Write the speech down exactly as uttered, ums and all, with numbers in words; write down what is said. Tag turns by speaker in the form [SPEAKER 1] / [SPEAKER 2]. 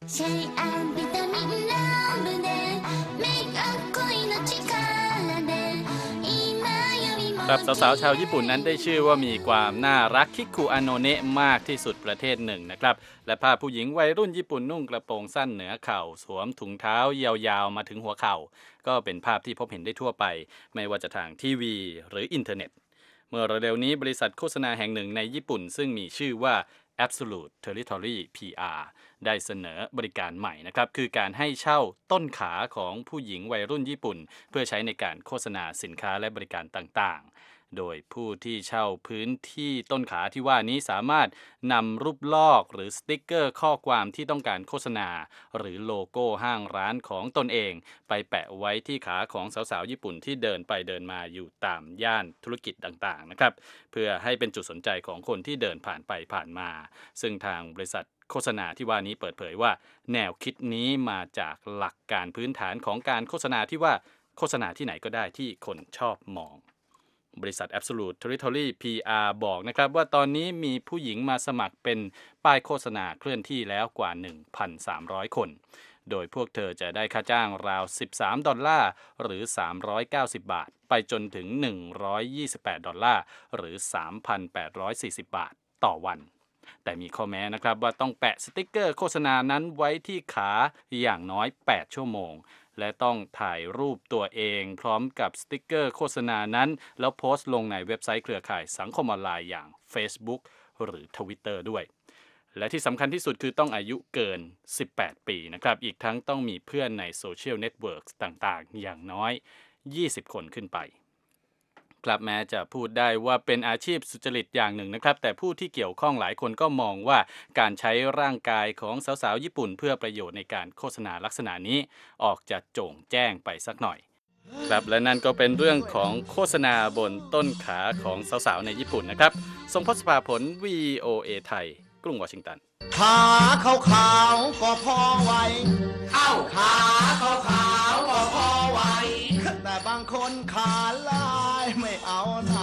[SPEAKER 1] シェイアンビタミンラブでメイクアップ恋の力で今よりもครับสาวๆชาวญี่ปุ่นนั้นได้ชื่อว่ามีความน่ารักคิคุอาโนเนะมากที่สุดประเทศหนึ่งนะครับและภาพผู้หญิงวัยรุ่นญี่ปุ่นนุ่งกระโปรงสั้นเหนือเข่าสวมถุงเท้ายาวๆมาถึงหัวเข่าก็เป็นภาพที่พบเห็นได้ทั่วไปไม่ว่าจะทางทีวีหรืออินเทอร์เน็ตเมื่อเร็วๆนี้บริษัทโฆษณาแห่งหนึ่งในญี่ปุ่นซึ่งมีชื่อว่า Absolute Territory พี อาร์ ได้เสนอบริการใหม่นะครับคือการให้เช่าต้นขาของผู้หญิงวัยรุ่นญี่ปุ่นเพื่อใช้ในการโฆษณาสินค้าและบริการต่างๆโดยผู้ที่เช่าพื้นที่ต้นขาที่ว่านี้สามารถนำรูปลอกหรือสติ๊กเกอร์ข้อความที่ต้องการโฆษณาหรือโลโก้ห้างร้านของตนเองไปแปะไว้ที่ขาของสาวๆญี่ปุ่นที่เดินไปเดินมาอยู่ตามย่านธุรกิจต่างๆนะครับเพื่อให้เป็นจุดสนใจของคนที่เดินผ่านไปผ่านมาซึ่งทางบริษัทโฆษณาที่ว่านี้เปิดเผยว่าแนวคิดนี้มาจากหลักการพื้นฐานของการโฆษณาที่ว่าโฆษณาที่ไหนก็ได้ที่คนชอบมองบริษัท Absolute Territory พี อาร์ บอกนะครับว่าตอนนี้มีผู้หญิงมาสมัครเป็นป้ายโฆษณาเคลื่อนที่แล้วกว่า หนึ่งพันสามร้อย คนโดยพวกเธอจะได้ค่าจ้างราวสิบสามดอลลาร์หรือสามร้อยเก้าสิบบาทไปจนถึงหนึ่งร้อยยี่สิบแปดดอลลาร์หรือ สามพันแปดร้อยสี่สิบ บาทต่อวันแต่มีข้อแม้นะครับว่าต้องแปะสติ๊กเกอร์โฆษณานั้นไว้ที่ขาอย่างน้อยแปดชั่วโมงและต้องถ่ายรูปตัวเองพร้อมกับสติ๊กเกอร์โฆษณานั้นแล้วโพสต์ลงในเว็บไซต์เครือข่ายสังคมออนไลน์อย่าง Facebook หรือ Twitter ด้วยและที่สำคัญที่สุดคือต้องอายุเกินสิบแปดปีนะครับอีกทั้งต้องมีเพื่อนในโซเชียลเน็ตเวิร์กต่างๆอย่างน้อยยี่สิบคนขึ้นไปครับแม้จะพูดได้ว่าเป็นอาชีพสุจริตอย่างหนึ่งนะครับแต่ผู้ที่เกี่ยวข้องหลายคนก็มองว่าการใช้ร่างกายของสาวๆญี่ปุ่นเพื่อประโยชน์ในการโฆษณาลักษณะนี้ออกจะโจ่งแจ้งไปสักหน่อยครับและนั่นก็เป็นเรื่องของโฆษณาบนต้นขาของสาวๆในญี่ปุ่นนะครับทรงพศภาผล วี โอ เอ ไทยกรุงวอชิงตัน
[SPEAKER 2] ขาขาวๆก็พอไหวเอ้าขาขาวๆก็พอไหวแต่บางคนขาลายไม่เอาไหน